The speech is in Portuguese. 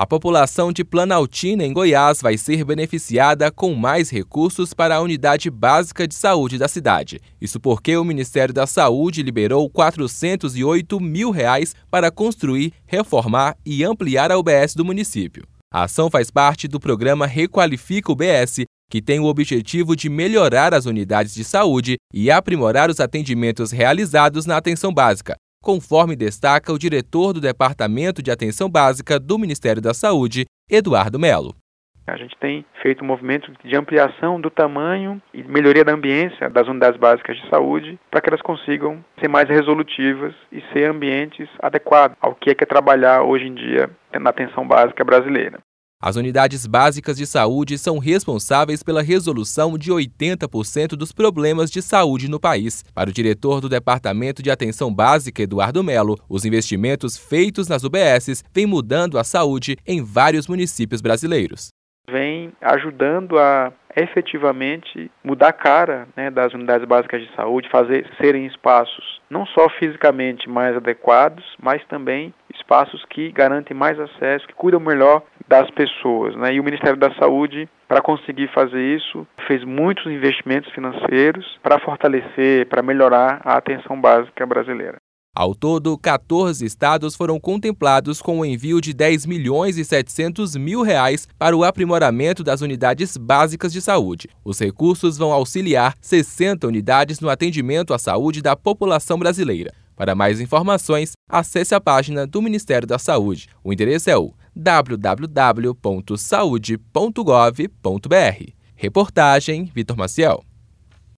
A população de Planaltina, em Goiás, vai ser beneficiada com mais recursos para a Unidade Básica de Saúde da cidade. Isso porque o Ministério da Saúde liberou R$ 408 mil para construir, reformar e ampliar a UBS do município. A ação faz parte do programa Requalifica UBS, que tem o objetivo de melhorar as unidades de saúde e aprimorar os atendimentos realizados na atenção básica, conforme destaca o diretor do Departamento de Atenção Básica do Ministério da Saúde, Eduardo Melo. A gente tem feito um movimento de ampliação do tamanho e melhoria da ambiência das unidades básicas de saúde para que elas consigam ser mais resolutivas e ser ambientes adequados ao que é trabalhar hoje em dia na atenção básica brasileira. As unidades básicas de saúde são responsáveis pela resolução de 80% dos problemas de saúde no país. Para o diretor do Departamento de Atenção Básica, Eduardo Melo, os investimentos feitos nas UBSs vêm mudando a saúde em vários municípios brasileiros. Vem ajudando a efetivamente mudar a cara, das unidades básicas de saúde, serem espaços não só fisicamente mais adequados, mas também espaços que garantem mais acesso, que cuidam melhor das pessoas. E o Ministério da Saúde, para conseguir fazer isso, fez muitos investimentos financeiros para fortalecer, para melhorar a atenção básica brasileira. Ao todo, 14 estados foram contemplados com o envio de R$ 10.700.000 para o aprimoramento das unidades básicas de saúde. Os recursos vão auxiliar 60 unidades no atendimento à saúde da população brasileira. Para mais informações, acesse a página do Ministério da Saúde. O endereço é o www.saude.gov.br. Reportagem Vitor Maciel.